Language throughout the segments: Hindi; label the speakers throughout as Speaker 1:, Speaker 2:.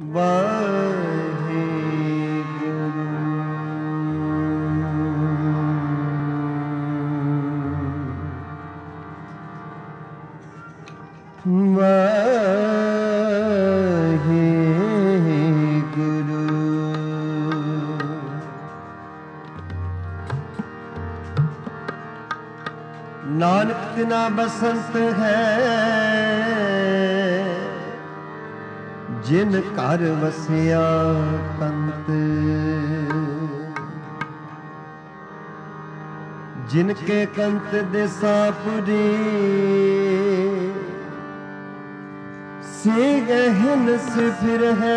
Speaker 1: नानक तिना बसंत है जिन घर वसिया कंत, जिनके कंत देसापुरी से गहन से फिर है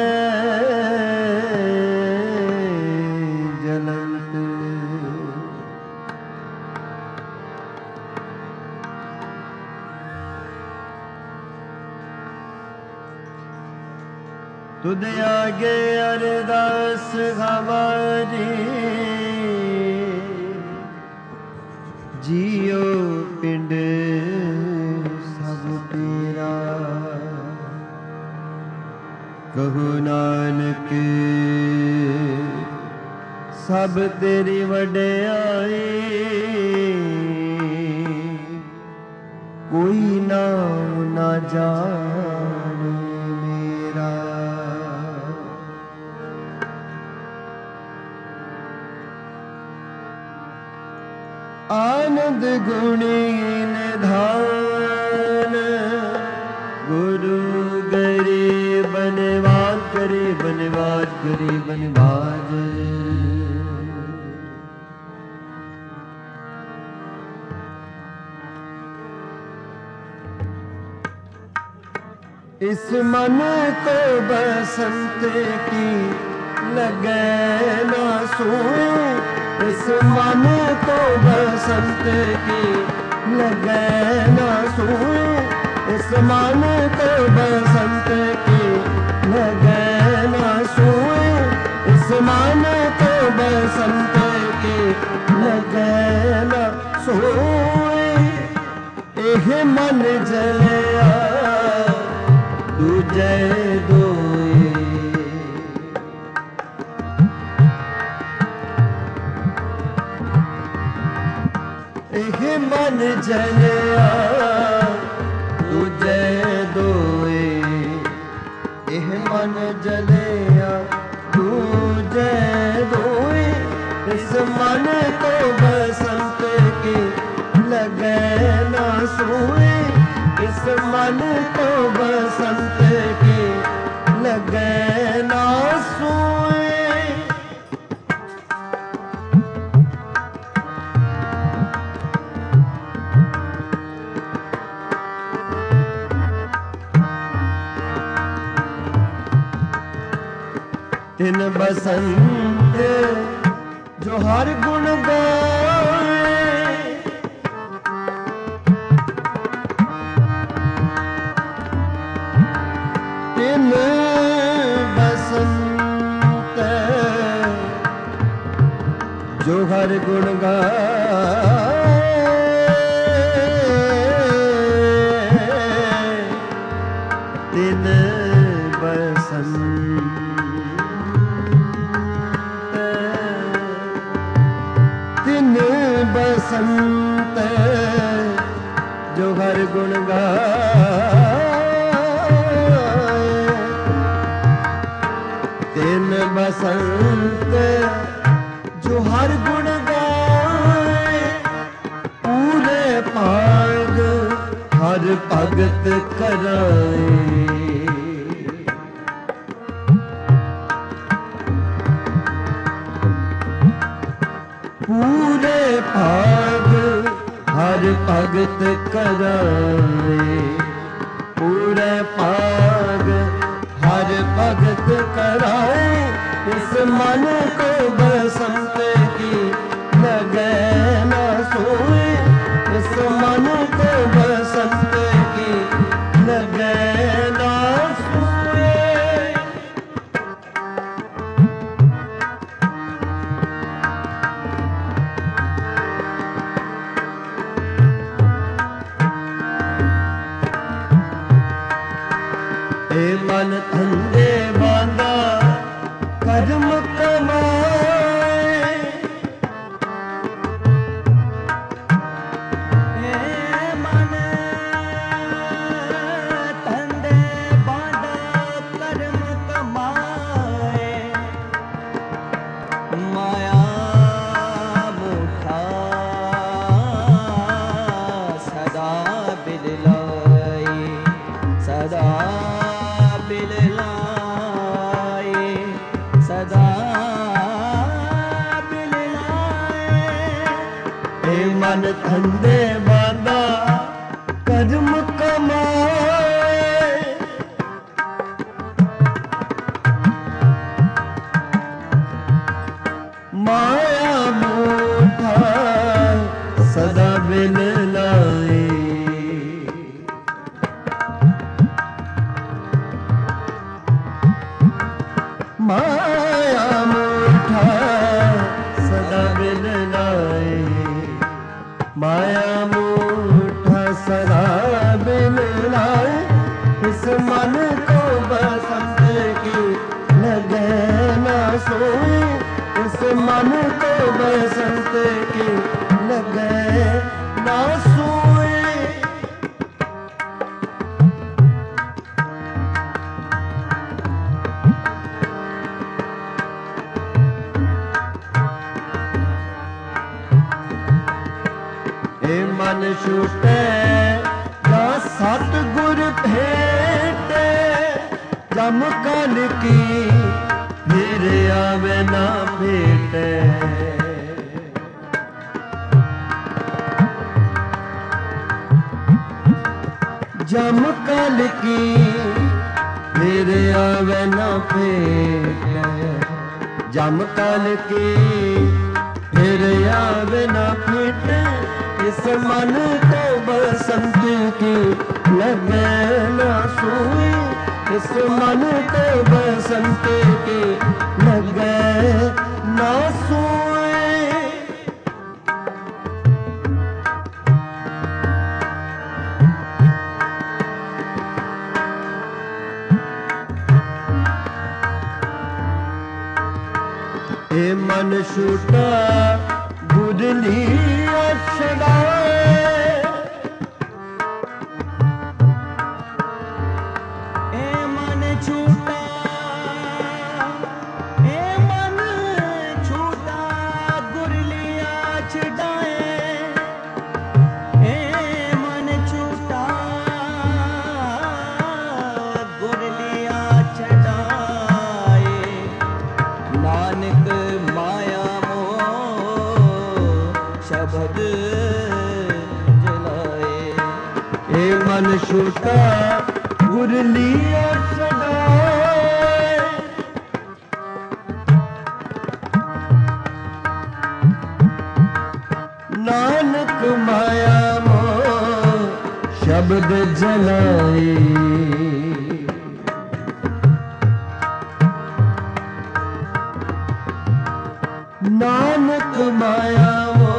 Speaker 1: जलंत। तुद आगे अरदास हमारी जियो पिंड सब तेरा, कहु नानक सब तेरी वड्याई, कोई नाम ना जाने मेरा। आनंद गुणी निधान गुरु गरे बनवाज करे बनवाज करे बनवाज। इस मन को बसंत की लगे ना सोए, इस मन को बसंत की लगे ना सोए, इस मन को बसंत की लगे ना सोए, इस मन को बसंत की लगे ना सोए। एह मन जलिया दूजे दोए, एह मन जलिया दूजे दोए, एह मन जलिया दूजे दोए। इस मन को बसंत की लगे ना सोए, इस मन को बसंत की लगे ना सोए। तिन बसंत जो हर गुण गाए, तिन बसंत जो हर गुण गाए, तिन बसंत बसंत जो हर गुण गाए, तिन बसंत जो हर गुण गाए। पूरे पाग हर भगत कराए, पूरे भाग हर भगत कराए, पूरे भाग हर भगत कराए। इस मन को बसंत की लगे ना सोए, इस मन को बसंत की लगे ना सोए। मन धंधे बांधा बिललाए सदा बिललाए सदा बिललाए। हे मन धंधे बांधा कर्म कमाए माया मूठा सदा बिललाए। माया मूठा सदा बिललाए माया मूठा सदा बिललाए। इस मन को बसंत की लगे ना सोए इस मन को बसंत की लगे ना सोए। हे मन छूटे या सतगुर भेटे जम कल की फिर आवे ना भेटे। जम कल की फिर आवे ना भेटे जम कल की फिर आवे ना भेटे। इस मन को बसंत की लगे ना सोए इस मन को बसंत की लगे ना सोए। हे मन छूटा गुरली छड़ाए ए मन छूटा गुरलिया छड़ाए ए मन छूटा गुरलिया छड़ाए। नानक माया शब्द जलाए। ए मन छूटा गुरलिया छड़ाए नानक माया मोह शब्द जलाए। नानक माया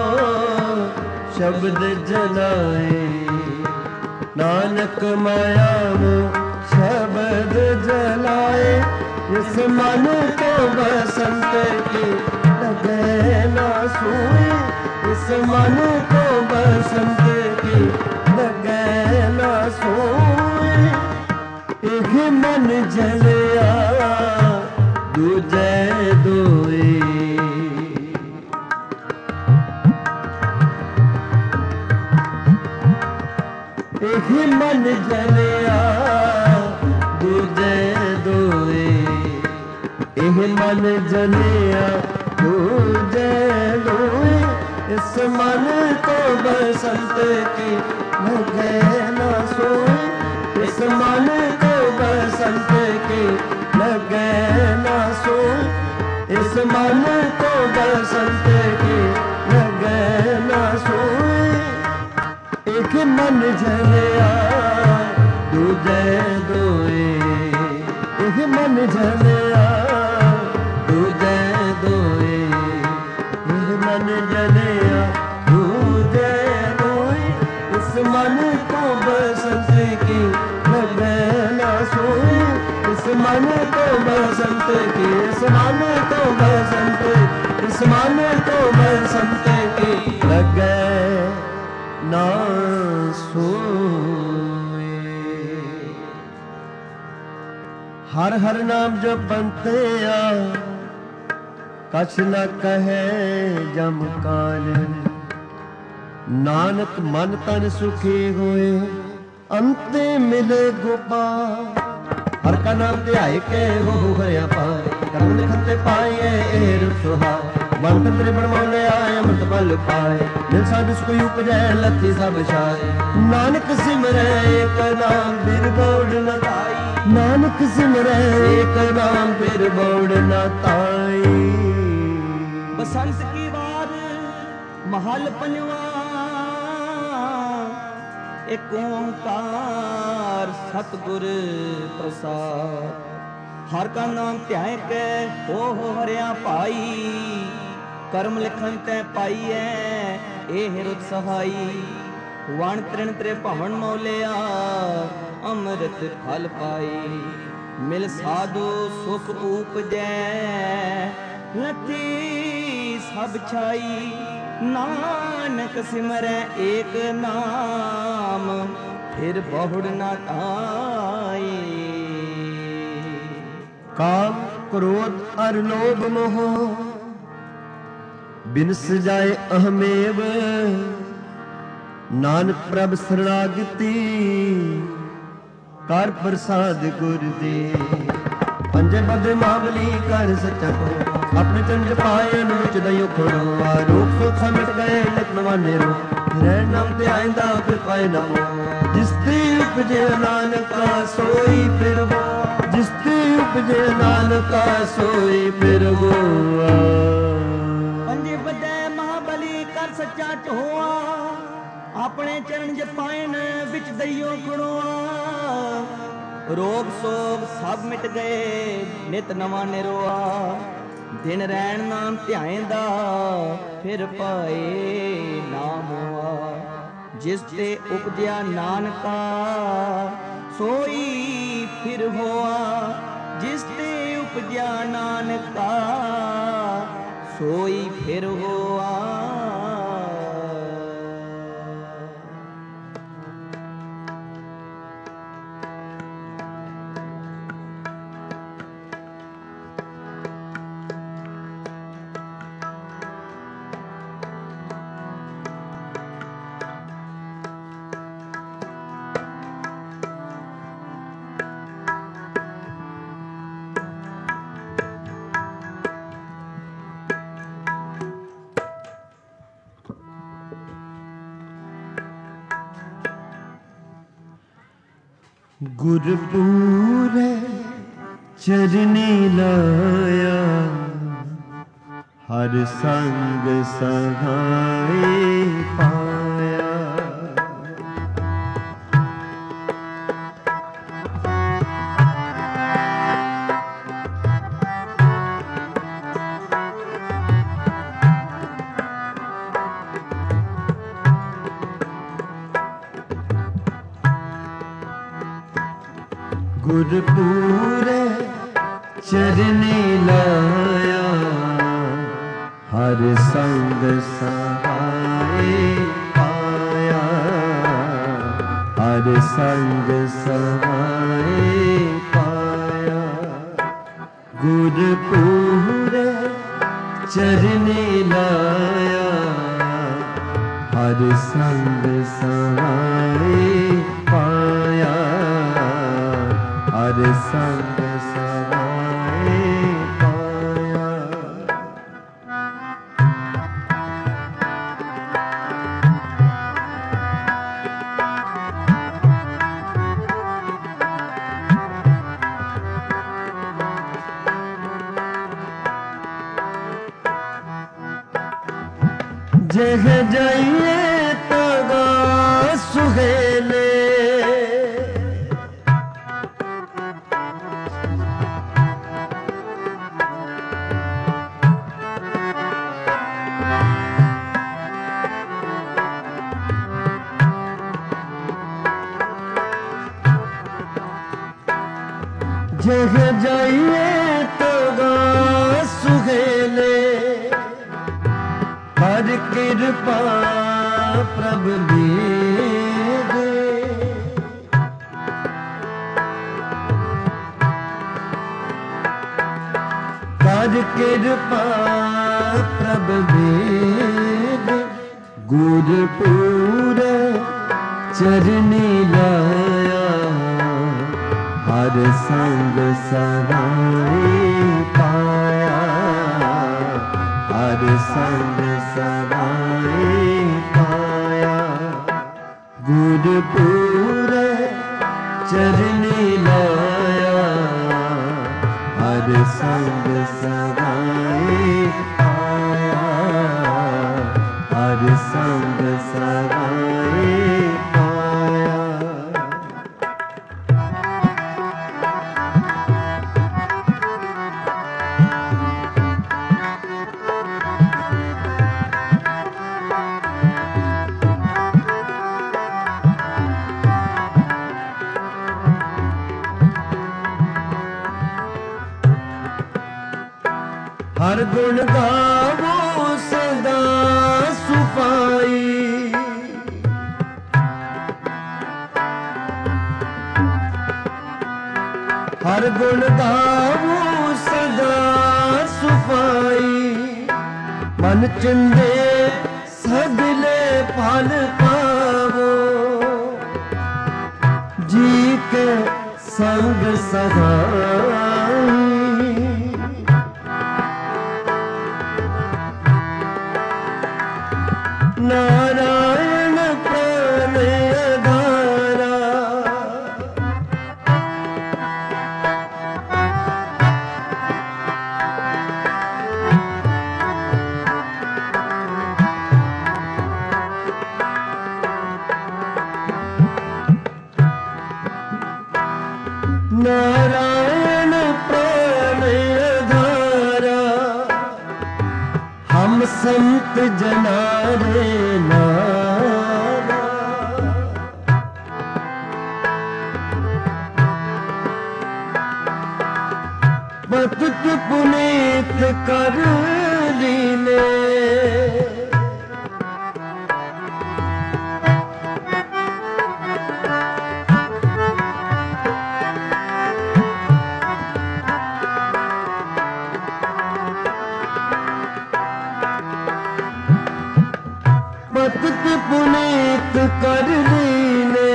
Speaker 1: शब्द जलाए नानक माया शब्द जलाए। इस मन को बसंत की लगे ना सोए इस मन को बसंत की लगे ना सोए। एक मन जलिया दूजे दोए एक मन जलिया दूजे दोए एक मन जलिया दूजे दोए। इस मन को बसंत की लगे ना सोए इस मन को बसंत की लगे ना सोए इस मन को बसंत की लगे ना सोए। एक मन जलिया दूजे दोए एक मन जलिया दूजे दोए एक मन जलिया दूजे दोए। इस मन को बसंत की लगे ना सोए इस मन को बसंत की इस मन को बसंत इस मन को बसंत की लगे ना सोए। हर हर नाम जपते कछ न कहे जम काल ਨਾਨਕ ਮਨ ਤਨ ਸੁਖੀ ਹੋਏ ਅੰਤੇ ਮਿਲੇ ਗੋਪਾਲ। ਹਰ ਕਾ ਨਾਮ ਧਿਆਏ ਕੇ ਹੋ ਹਰਿਆ ਪਾਏ ਕਰਮ ਲਿਖਨ ਤੇ ਪਾਈਏ ਇਹ ਰੁਖ ਸੁਹਾਏ। ਬਨ ਤੰਤਰੇ ਬਣਵਾਉਣੇ ਆਏ ਅੰਮ੍ਰਿਤ ਬਲ ਪਾਏ ਮਿਲ ਸਾਧ ਸੁਖ ਉਪਜੈ ਲੱਥੀ ਸਭ ਛਾਏ। ਨਾਨਕ ਸਿਮਰੈ ਏਕ ਨਾਮ ਬਿਰ ਬੋੜ ਨ ਤਾਈ। ਨਾਨਕ ਸਿਮਰੈ ਏਕ ਨਾਮ ਬਿਰ ਬੋੜ ਨ ਤਾਈ।
Speaker 2: ਬਸੰਤ ਕੀ ਵਾਰ महल पंजवा एक ओंकार सतगुर प्रसाद। हर का नाम ध्याय के हो हरिया भाई करम लिखन तै पाई है ए रुत सहाई। वण त्रिण त्रे भवन मौलिया अमृत फल पाई। मिल साधु सुख उपजै लथी सब छाई। नानक सिमरै एक नाम फिर बहुड़ न आए।
Speaker 1: काम क्रोध अर लोभ मोह बिन सजाए अहमेव। नानक प्रभ शरणागति कर प्रसाद गुर दे। पंजे बद मावली कर सच्चा को अपने चंद्र पाए अनुच दयो खोड़ो। आरोप सोच मिट गए नित नवाने रो रहन नाम ते आइंदा फिर पाए नमो। जिसते उपजे नानका सोई फिर वो। जिसते उपजे नानका सोई फिर वो।
Speaker 2: पंजे बद महाबली कर सच्चा चोआ अपने चरण जपाइन विच दइयो खड़ोआ। रोग सोग सब मिट गए नित नवा निरोआ। दिन रैन नाम ध्याएंदा फिर पाए नाम हुआ। जिस ते उपजया नानका सोई फिर होआ। जिस ते उपजया नानका सोई फिर होआ।
Speaker 1: गुरपूरे चरनी लाया हर संग सहाय पाया। गुरपूरे चरनी लाया हर संग सहाय पाया। हर संग सहाय पाया। गुरपूरे चरनी लाया हर संग सहाय पाया। हर संग सहाय पाया। जह जाइए तगा सुहेले जह जाइए तगा सुहेले। हर कृपा प्रभ दे। हर कृपा प्रभ दे। गुरपुर चरनी लाया, हर संग सदाई पाया, हर संग सदाई पाया। गुरपुर चरनी लाया, हर संग सदाई पाया, हर संग सदाई पाया। हर गुण गावो सदा सुपाई, हर गुण गावो सदा सुपाई। मन चिंदे सगले फल पावो, जी के संग सदाई। नारायण प्राण आधारा, नारायण प्राण आधारा। हम संत जना रे नारा, पतित पुनीत कर लीने। पतित पुनीत कर लीने,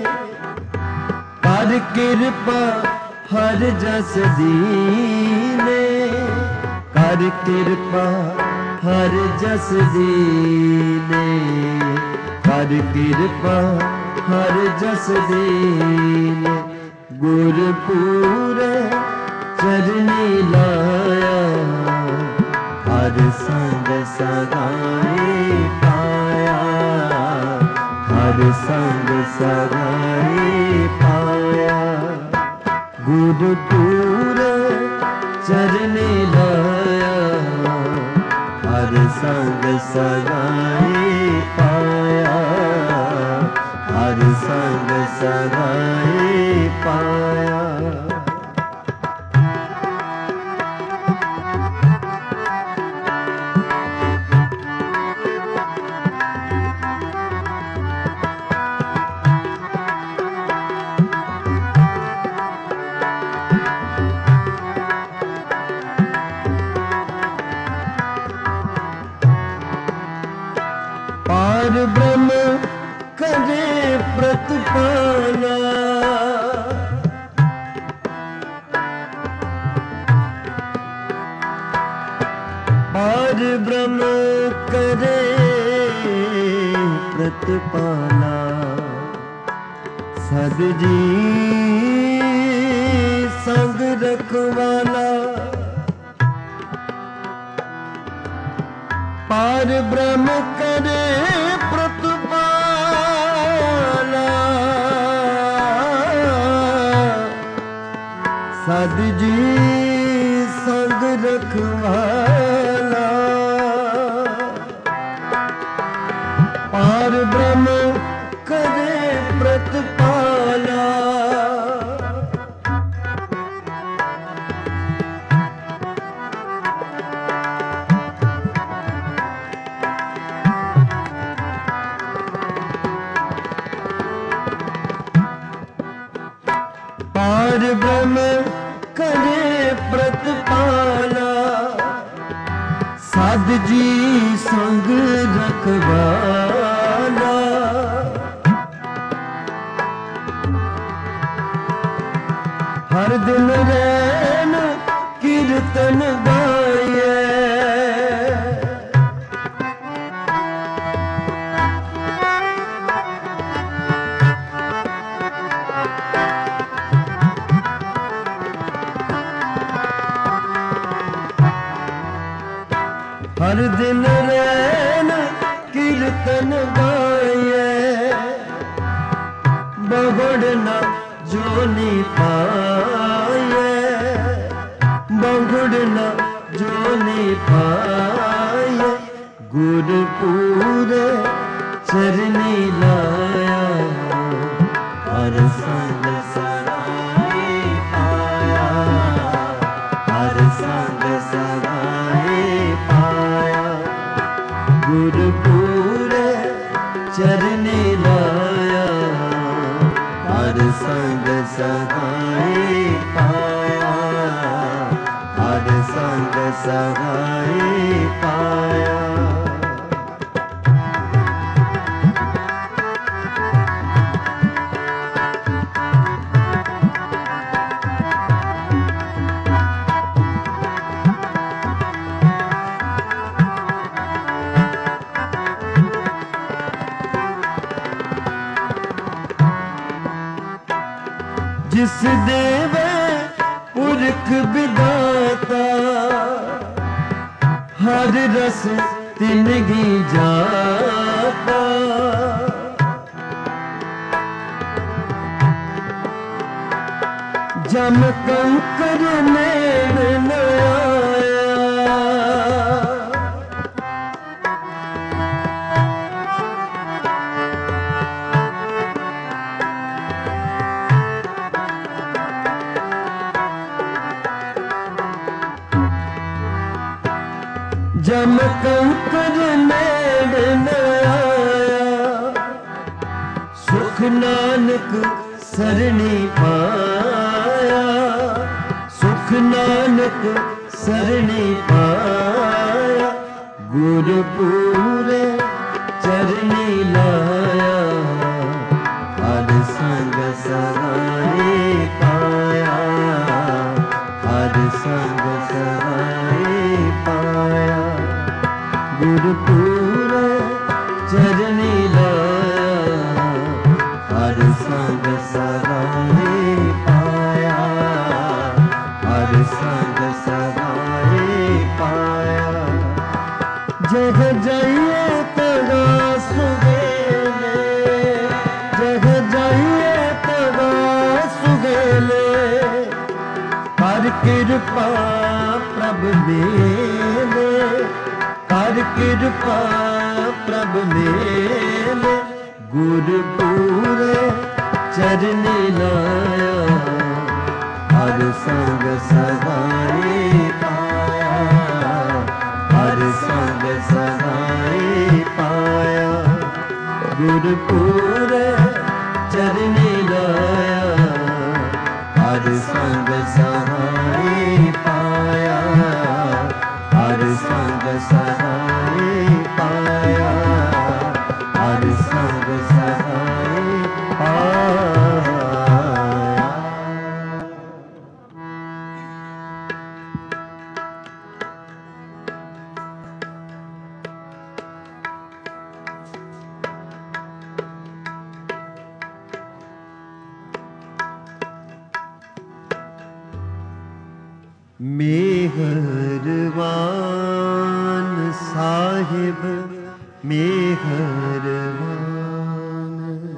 Speaker 1: कर कृपा हर जस दीने, कर कृपा हर जस दीने, कर कृपा हर जस दीने। गुरपुर चरनी लाया, हर संग सदाई पाया, हर संग सदाई पाया। गुरपुर चरनी लाया, हर संग सदाई पाया, हर संग सदाई पाया। पार ब्रह्म करे प्रतिपाला, पार ब्रह्म करे प्रतिपाला। सदजी संग रखवाला, पार ब्रह्म करे प्रतिपाला। सदजी संग रखवाला, पार ब्रह्म करे प्रतिपाला। पार ब्रह्म करे प्रतिपाला, साध जी संग रखवा। हर दिन रैन कीर्तन गाए, हर दिन रैन कीर्तन गाए, बहुड़ना जोनी पाए, बहुड़ना जोनी पाए, गुरपुरे चरनी लाया, हर संग सराय पाया, हर संग सराय पाया, गुरपुरे चरनी लाया, हर संग सहाय पाया, हर संग सहाय पाया। जिस देवे पुरख विदाता, हर रस तिनगी जाता, जम कंकर नैन न आया, जम कंकर नैन न आया, सुख नानक सरणी पाया, सुख नानक सरणी पाया, गुरपुरे चरणी लाया, हर संग सहाय पाया, हर संग सहाय पाया, गुरपुरे चरणी लाया, हर संग सहाय पाया, हर संग सहाय पाया। जग जाइए तगा सुगेले, जग जाइए तगा सुगेले, कर कृपा प्रभ मेले, कर कृपा प्रभ मेले, गुरपुरे चरनी लाया, हर संग सहाय पाया, हर संग सहाय पाया, गुरपुरे चरनी लाया, हर संग सहाय पाया, हर संग सहाय पाया, हर संग सहाय पाया। मेहरबान साहिब मेहरबान,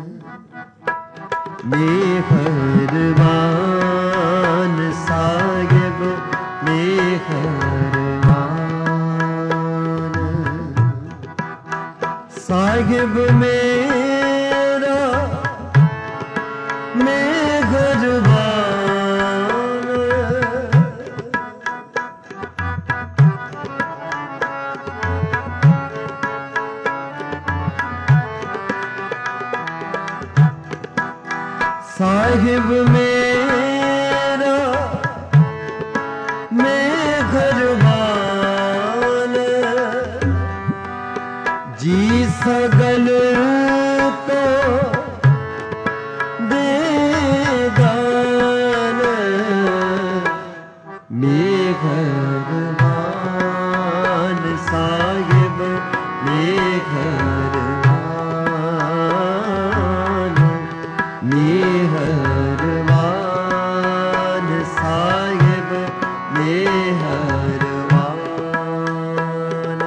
Speaker 1: मेहरबान साहिब मेहरबान, साहिब मेरा मेहरबान, साहिब मेरा मेहरबान, जी सगल को दे दान, मेहरबान साहिब मेहरबान।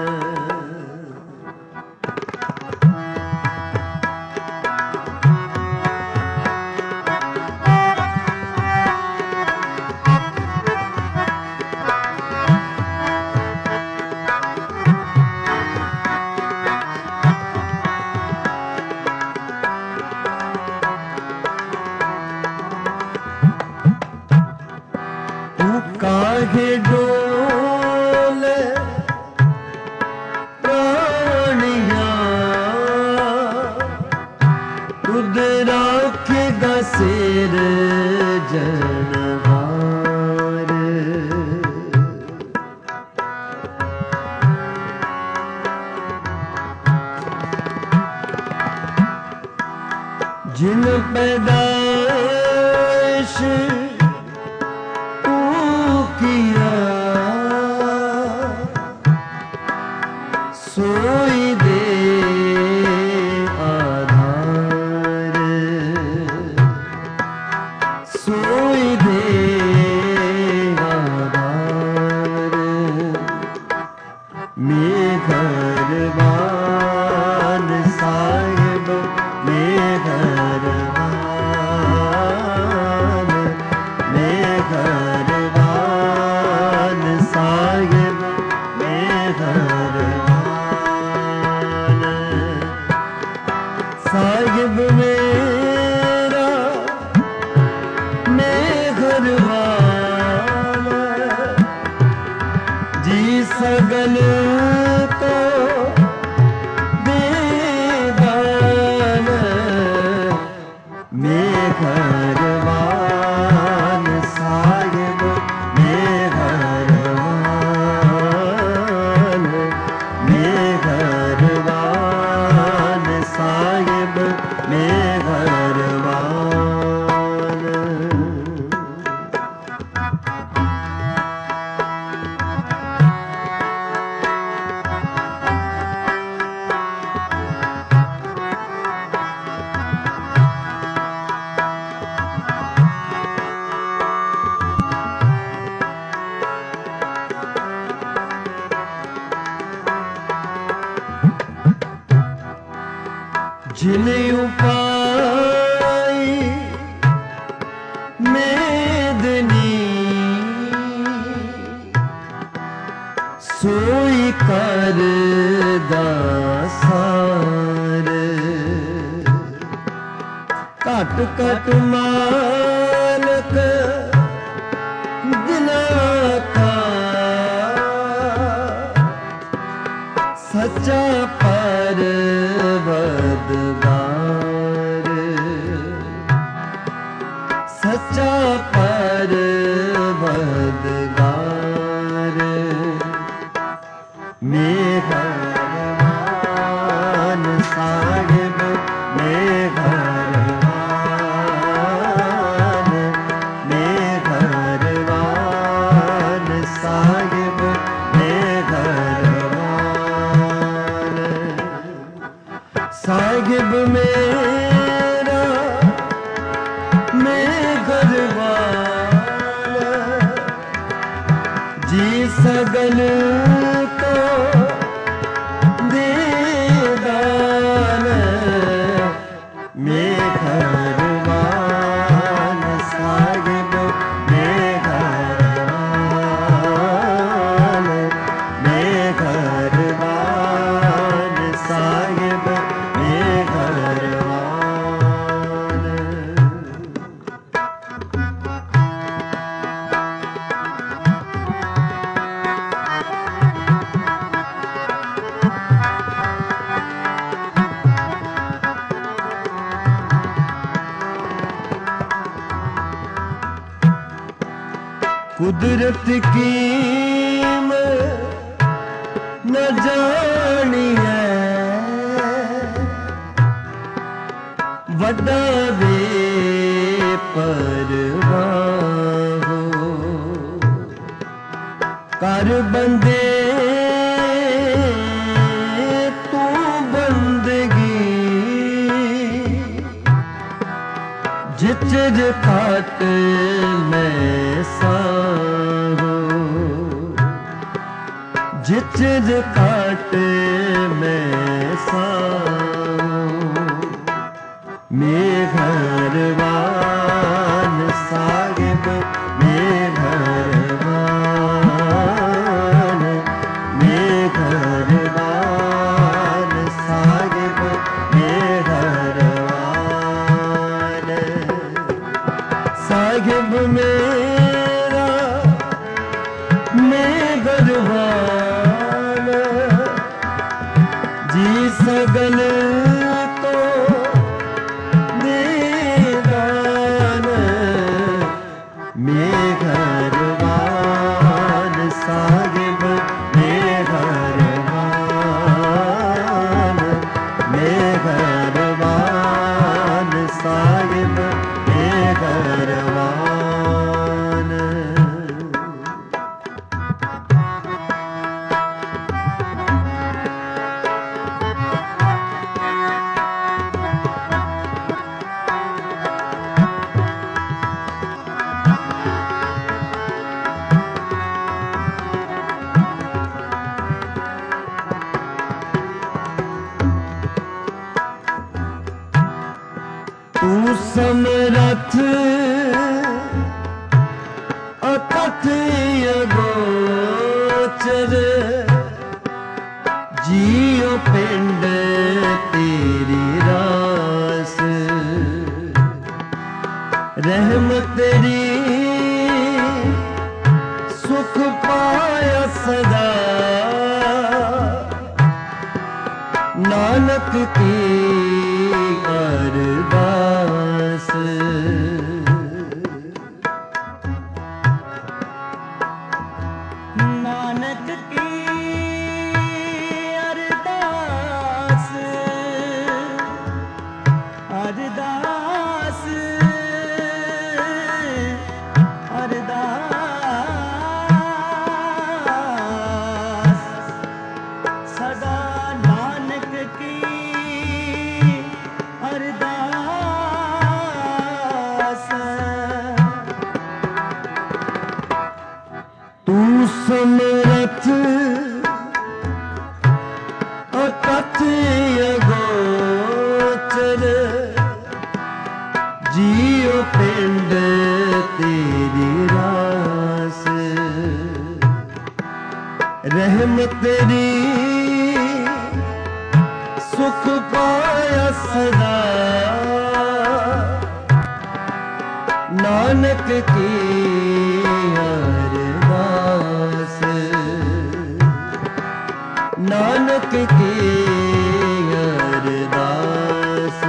Speaker 1: काहे डोल प्राणिया खुद राखेगा सिर जनहार। जिन पैदाइश सोई दे आधार, सोई दे आधार। मेहरबान साहिब मेहरबान, मेहरबान साहिब मेहरबान। साहिब मेरा मेहरबान, जी सगल को देदान। मेहरबान साहिब मेहरबान, मेहरबान साहिब मेहरबान। जिन्हें उपाय मेदनी सोई कर दासार। घट घट मालक दिना का सच्चा परवरदिगार, सच्चा परवरदिगार। मेहरबान साहिब मेहरबान, मेहरबान साहिब मेहरबान। साहिब मेरा मेहरबान, जी सगल को देदान। मेहरबान साहिब मेहरबान, मेहरबान साहिब मेहरबान। कुदरत की न जानी है, वड्डा वे परवाह हो। कर बंदे तू बंदगी जिच काट मैं साहू, जिचर काट मैं साहू, मेघरवान साहिब मेघरवान, मेघरवान साहिब मेघरवान। साहिब मेरा मेघरवान, जी सगल तो देदान, मेघरवान साहिब मेघरवान, मेघरवान साहिब मेघरवान। तू समरथ अकथ अगोचर, जियो पिंड तेरी रास, रहमत तेरी सुख पाया सदा, नानक की अरदास।
Speaker 2: नानक की अरदास, अरदास, अरदास, सदा नानक की अरदास।
Speaker 1: तू समरथ अकथ अगोचर, जियो पिंड तेरी रास, रहमत तेरी सुख पाया सदा, नानक की अरदास, नानक की अरदास।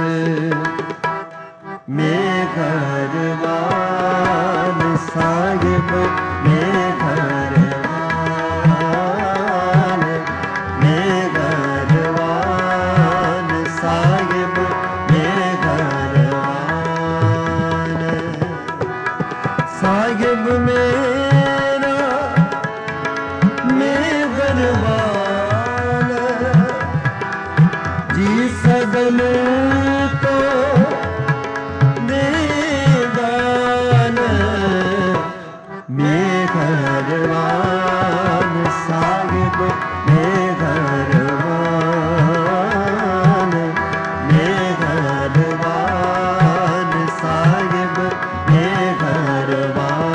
Speaker 1: मेघरवान साहिब मेघरवान, मेघरवान साहिब मेघरवान। साहिब मेरा मेघरवान, जी सगल तो देदान, मेघरवान साहिब मेघरवान, मेघरवान साहिब मेघरवान।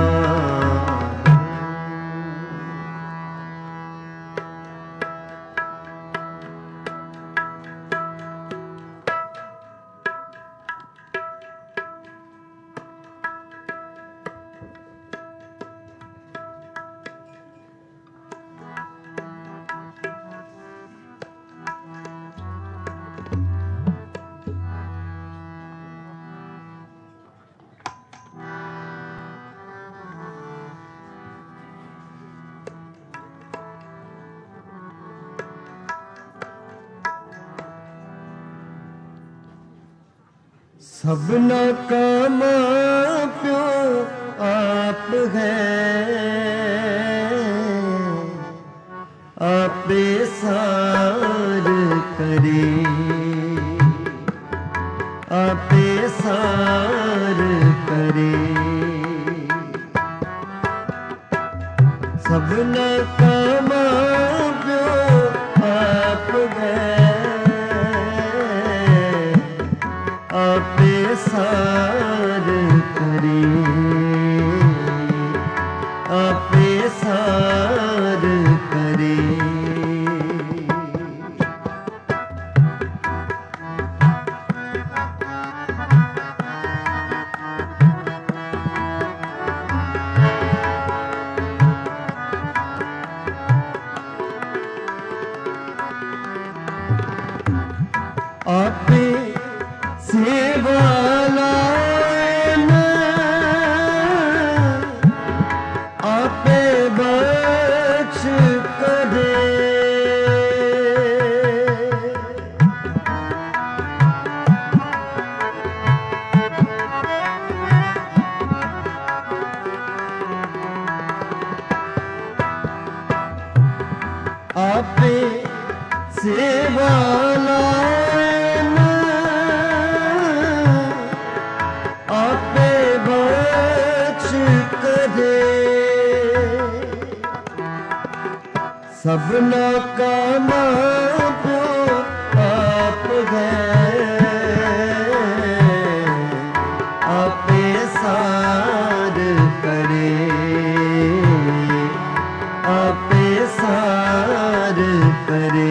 Speaker 1: सबना का मां प्यो आप है, आपे सार करे, आपे सार सबना का मां प्यो आप गए, आपे सार करे, आपे सार करे। आपे सेवा लान, आपे बख्श करे, आपे सेवा लान, आपे बख्श करे, सबना का मां प्यो आप गए, आपे सार करे, आपे सार करे।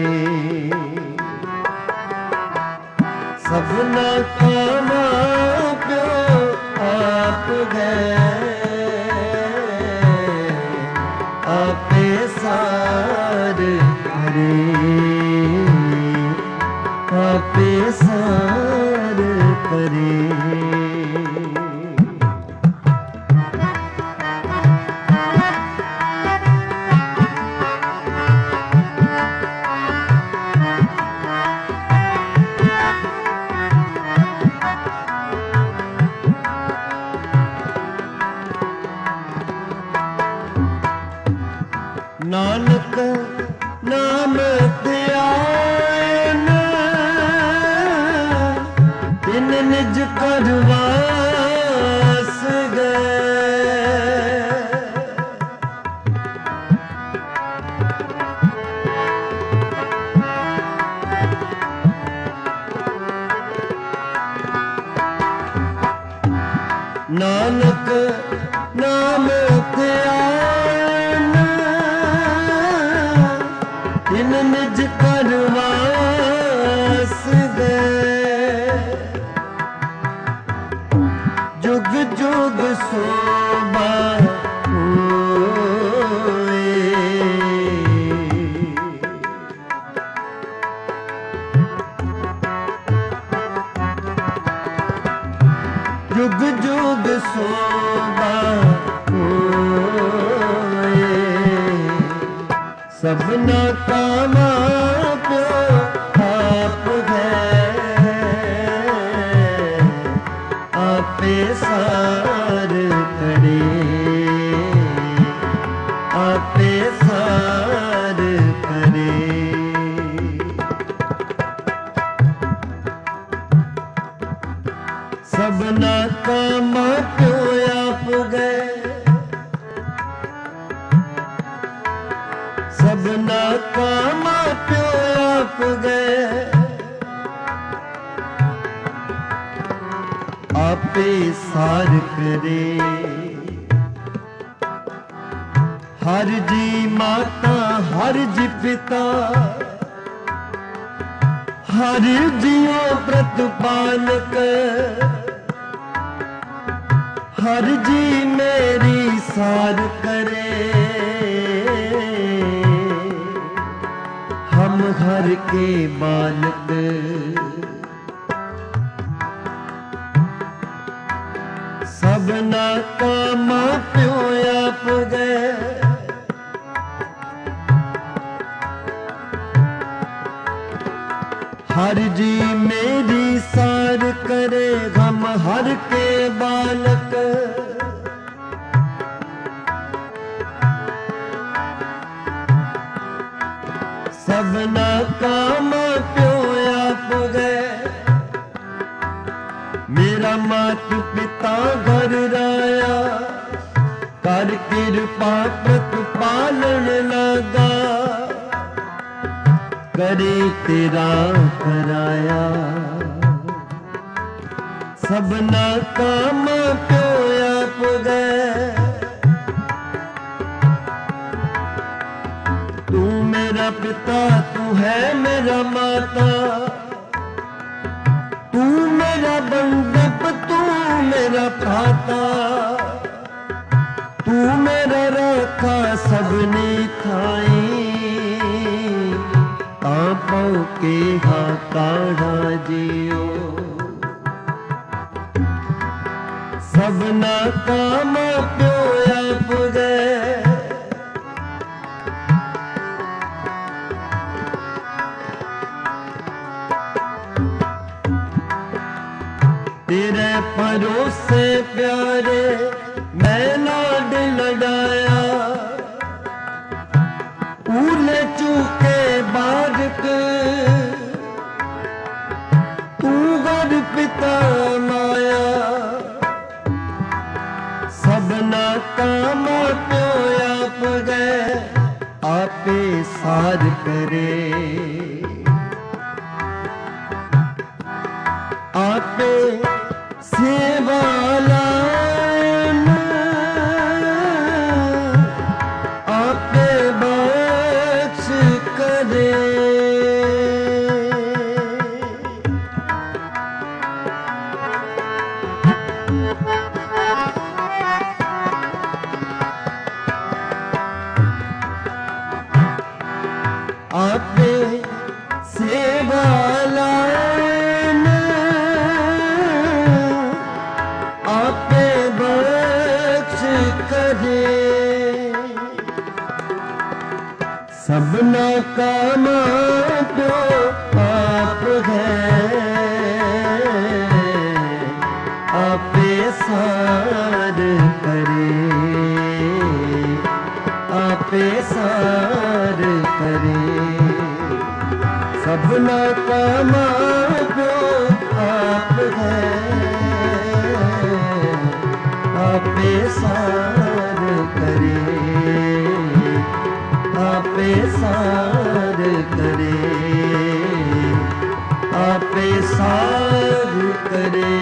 Speaker 1: सबना का मां प्यो आप गए, आपे सार करे, आपे सार करे। नानक नाम ध्यान, तिन निज करवास गए, नानक नाम ध्यान, तिन निज करवास गए, जुग जुग शोभा होए, जुग जुग शोभा होए, सबना का मां प्यो आप गए, आपे सार करे, आपे सार करे। सबना का मां प्यो आप गए, सबना का मां प्यो आप गए, आपे सार करे, हर जी माता हर जी पिता, हर जियो प्रतिपालक, हर जी मेरी सार करे, हम हर के बालक, सबना का मां प्यो आप गए, हर जी मेरी सार करे, हम हर के बालक, सबना का मां प्यो आप गए, मेरा मात पिता घर राया, कर कृपा प्रतिपा करे तेरा कराया सबना काम प्योया पुगे तू मेरा पिता तू है मेरा माता तू मेरा बंदप तू मेरा प्राता तू मेरा रखा सबने थाई तापो के हा काढ़ा जियो सबना काम प्योया पुगे तेरे परोसे प्यारे मैं लाड लड़ाया ऊले चूके बारिक तू घर पिता माया सबना काम प्योया पुगे आपे सार करे आपे सेवाला आपे बख्श करे आपे सेवाला आपे बख्श करे सबना काम प्यो आप है आपे सार करे आपे सार करे सबना काम प्यो आप है आपे सार करे आपे सार करे आपे सार करे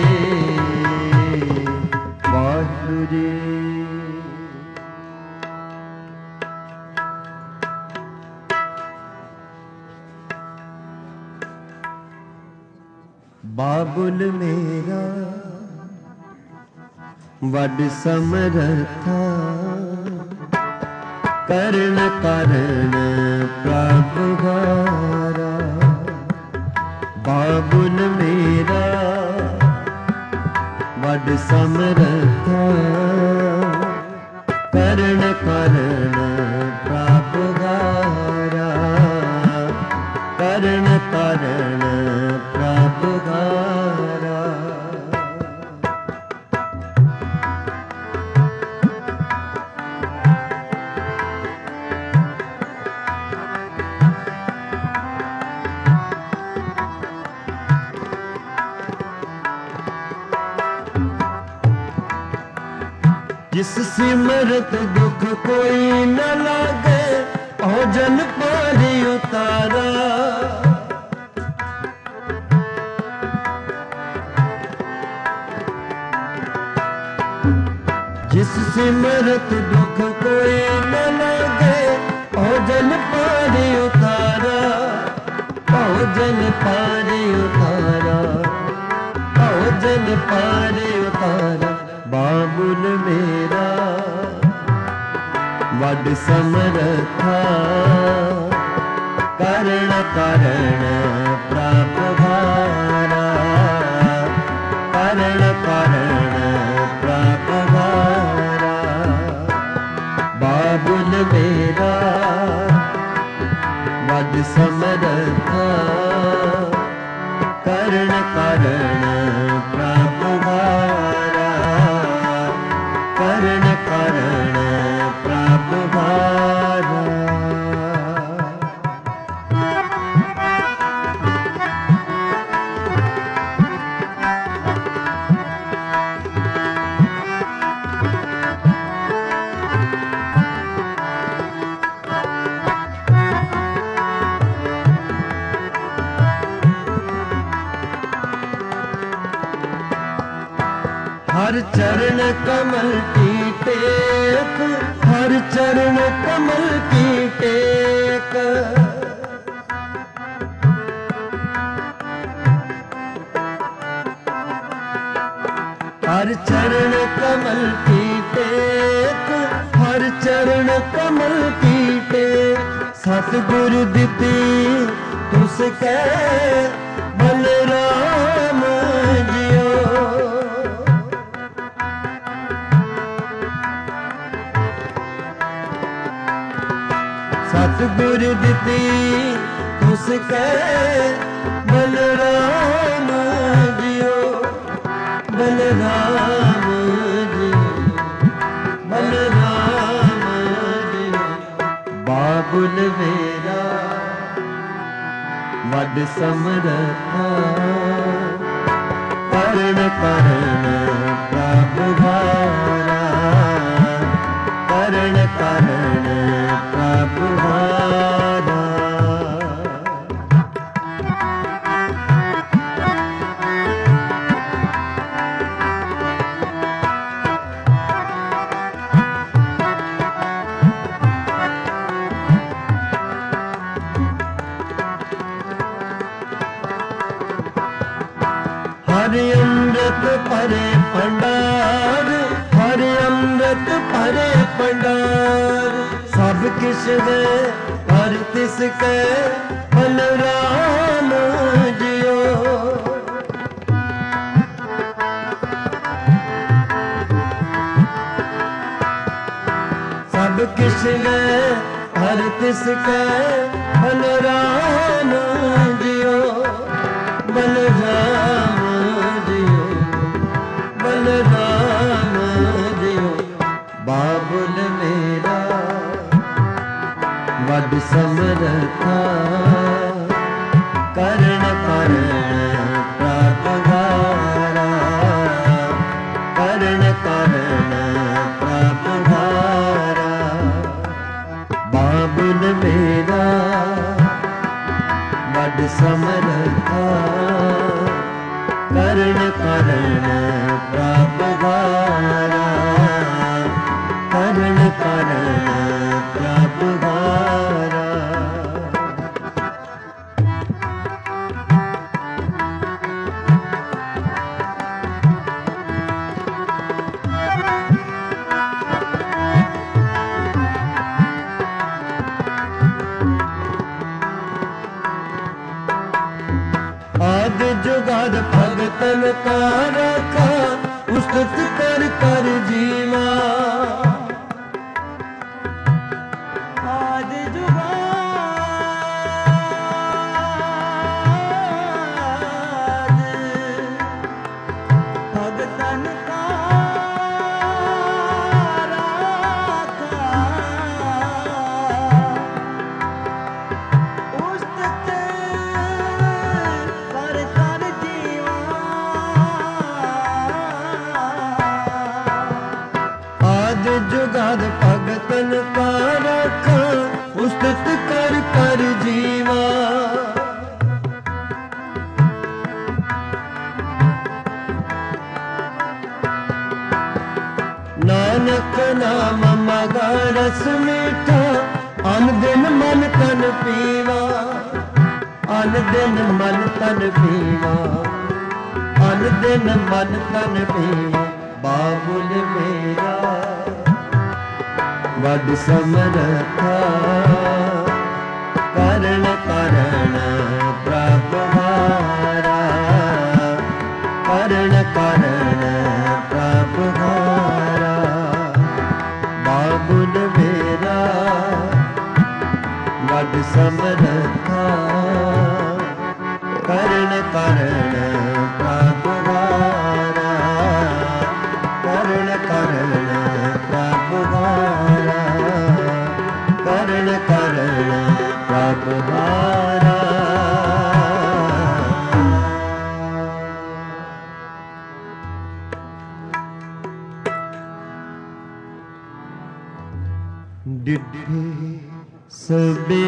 Speaker 1: वाहिगुरु जी। बाबुल मेरा वड समरथा करण करण प्रभु गारा बाबुल मेरा वड समरथा करण करण प्रभु गारा करण करण प्रभु गारा जिस सिमरत दुख कोई न लागे भोजन पारी उतारा जिस सिमरत दुख कोई न लागे भोजन पारी उतारा भोजन पारी उतारा भोजन पारी उतारा बाबुल मेरा वड समरथा करण करण प्रभु गारा करण करण प्रभु गारा बाबुल मेरा वड समरथा करण करण प्रभु गारा करण करण प्रभु गारा चरण कमल की टेक, हर चरण कमल की टेक। हर चरण कमल की टेक, हर चरण कमल की टेक। सतगुरु दिती तुस कह बलराम जियो। सतगुरु दिती तुस कह बलराम जियो। बलराम जियो, बलराम जियो। बाबुल मेरा वड समरथा, करण करण प्रभु हारा। करण करण प्रभु हारा। हरि अमृत परे भंडार, हरि अमृत परे भंडार। सब किस है हर तिस कै बलराम जियो। सब किस है हर तिस कै बलराम जियो। बलराम जियो, बलराम जियो। बाबुल मेरा वड समरथा, करण करण प्रभु हारा। करण करण प्रभु हारा। बाबुल मेरा वड समरथा, करण करण प्रभु हारा। करण करण प्रभु हारा। आदि जुगाद भगतन का रखा, उस्तुत कर कर जीवा।
Speaker 2: आदि जुगाद भगतन का राखा, उस्तत कर कर जीवा।
Speaker 1: आदि जुगाद भगतन का रखा, उस्तुत कर कर जीवा। नानक नाम मगा रस मीठा, अन दिन मन तन पीवा। अन दिन मन तन पीवा, अन दिन मन तन पीवा। बाबुल मेरा वड समरथा, करण करण प्रभु हारा। करण करण प्रभु हारा। बाबुल मेरा वड समरथा, करण करण प्रभु हारा। करण करण प्रभु हारा। करण करण प्रभु हारा। डिठे सबे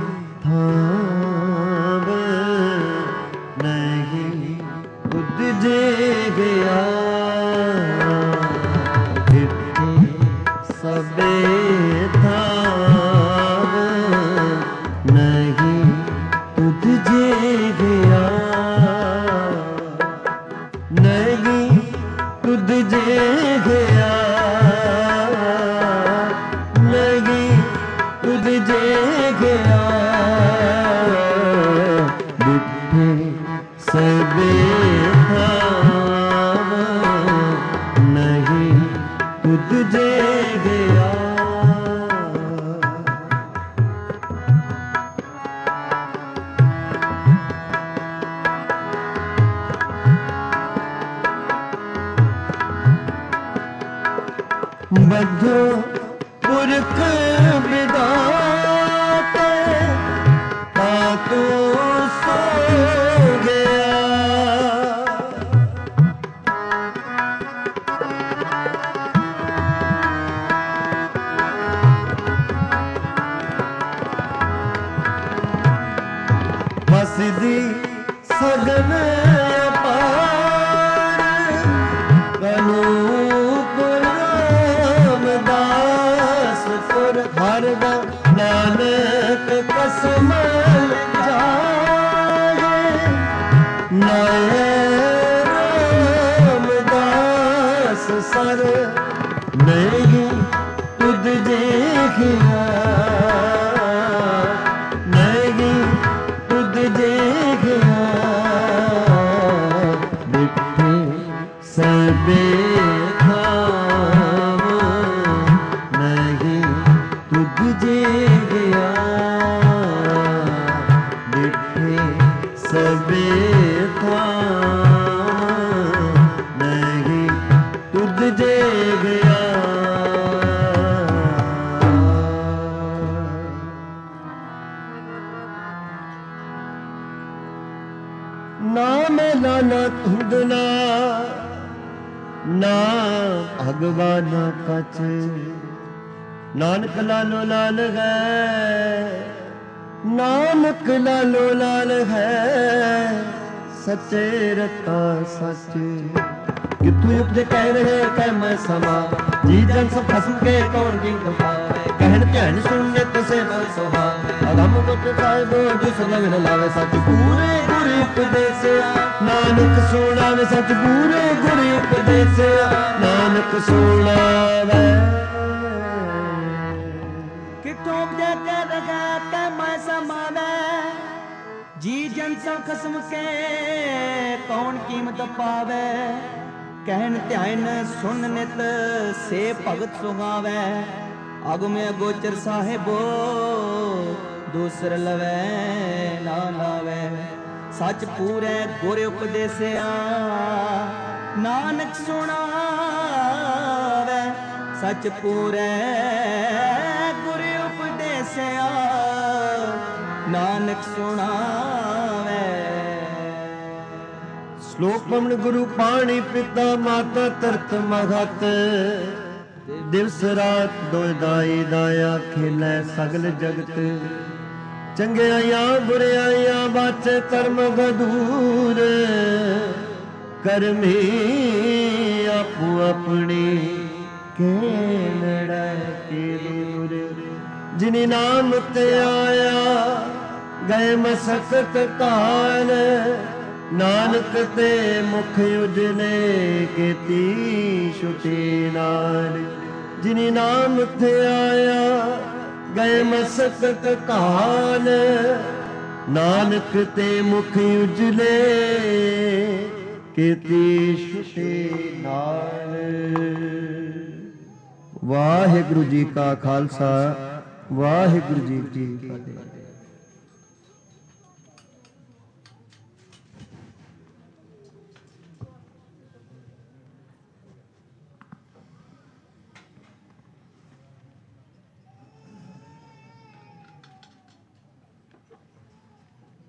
Speaker 1: थाव नहीं उदजे गया। बद्धो पुरख विधाते तातु सो गया। बसदी सगन अपार कनूपुर रामदास पुर हरदा नानक कसम जाए नए रामदास सर नहीं तुझ देखिया नहीं तुझ देखिया बिठे सबे खाम नहीं तुझ देखिया बिठे सबे खाम नहीं तुझ देखिया। ना मेला ना धुंधना ना भगवाना कछ नानक लालो लाल है नानक लालो लाल है सच्चे रता सच कि तू उपजे कह रहे कह मैं समा जी जन सब खसम के कौन किंग पावे कहन ध्यान सुनने तो से मन सोहा अगम मुत साहिबो जिस लगन लावे सच पूरे गुरु उपदेसिया नानक सुनावे सच पूरे गुरु उपदेसिया नानक सुनावे।
Speaker 2: कितों उपजे कह रहा कह मैं समावे जी जन सब खसम के कौन कीमत पावे कहन ध्यान सुन नित से भगत सुहावे अगमे गोचर साहिबो दूसर लवै ना लावे सच पूरे गुर उपदेसिया नानक सुनावे सच पूरे गुर उपदेसिया नानक सुनावे।
Speaker 1: श्लोक पवन गुरु पाणी पिता माता तरत महत दिवस रात दोदाई दाया खेलै सगल जगत चंगियाइयां बुराइयां बाचे कर्म गदूर करमी आपू अपनी के लड़ै के दूर जिनी नाम ते आया गए मसकत काल नानक ते मुख उजले केती छुटी नाल जिनी नाम थे आया गए मसकत काल नानक ते मुख उजले केती छुटी नाल। वाहिगुरु जी का खालसा वाहिगुरु जी की फतेह।